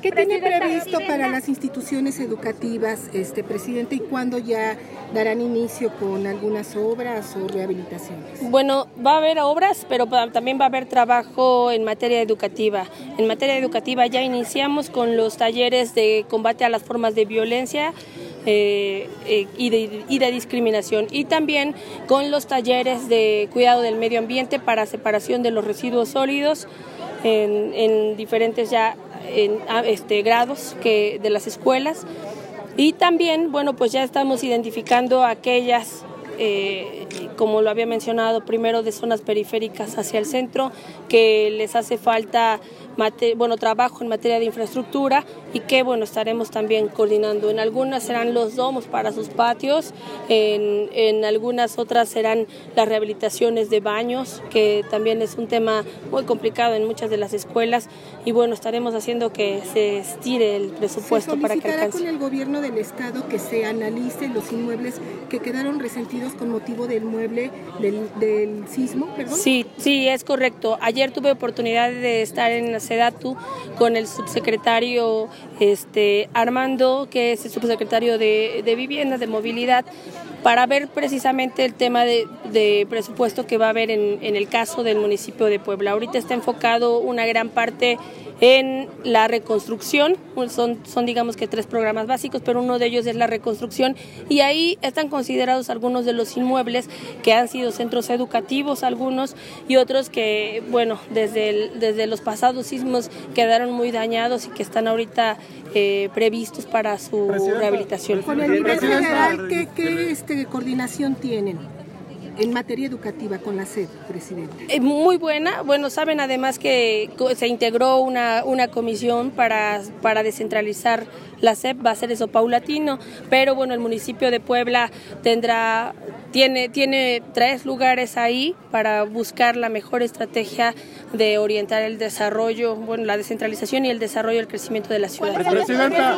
¿Qué tiene previsto para las instituciones educativas, presidente, y cuándo ya darán inicio con algunas obras o rehabilitaciones? Bueno, va a haber obras, pero también va a haber trabajo en materia educativa. En materia educativa ya iniciamos con los talleres de combate a las formas de violencia y de discriminación, y también con los talleres de cuidado del medio ambiente para separación de los residuos sólidos en diferentes grados de las escuelas. Y también, bueno, pues ya estamos identificando aquellas, como lo había mencionado, primero de zonas periféricas hacia el centro, que les hace falta trabajo en materia de infraestructura, y que estaremos también coordinando. En algunas serán los domos para sus patios, en algunas otras serán las rehabilitaciones de baños, que también es un tema muy complicado en muchas de las escuelas, y estaremos haciendo que se estire el presupuesto para que alcance. ¿Se solicitará con el gobierno del estado que se analicen los inmuebles que quedaron resentidos con motivo del del sismo, perdón? Sí, es correcto. Ayer tuve oportunidad de estar en la SEDATU con el subsecretario Armando, que es el subsecretario de Vivienda, de Movilidad, para ver precisamente el tema de presupuesto que va a haber en el caso del municipio de Puebla. Ahorita está enfocado una gran parte en la reconstrucción, son digamos que 3 programas básicos, pero uno de ellos es la reconstrucción, y ahí están considerados algunos de los inmuebles que han sido centros educativos, algunos, y otros que, desde los pasados sismos quedaron muy dañados y que están ahorita previstos para su rehabilitación. Con el nivel federal, ¿qué coordinación tienen en materia educativa con la SEP, presidente? Muy buena. Saben además que se integró una comisión para descentralizar la SEP, va a ser eso paulatino, pero el municipio de Puebla tiene 3 lugares ahí para buscar la mejor estrategia de orientar el desarrollo, la descentralización y el desarrollo y el crecimiento de la ciudad.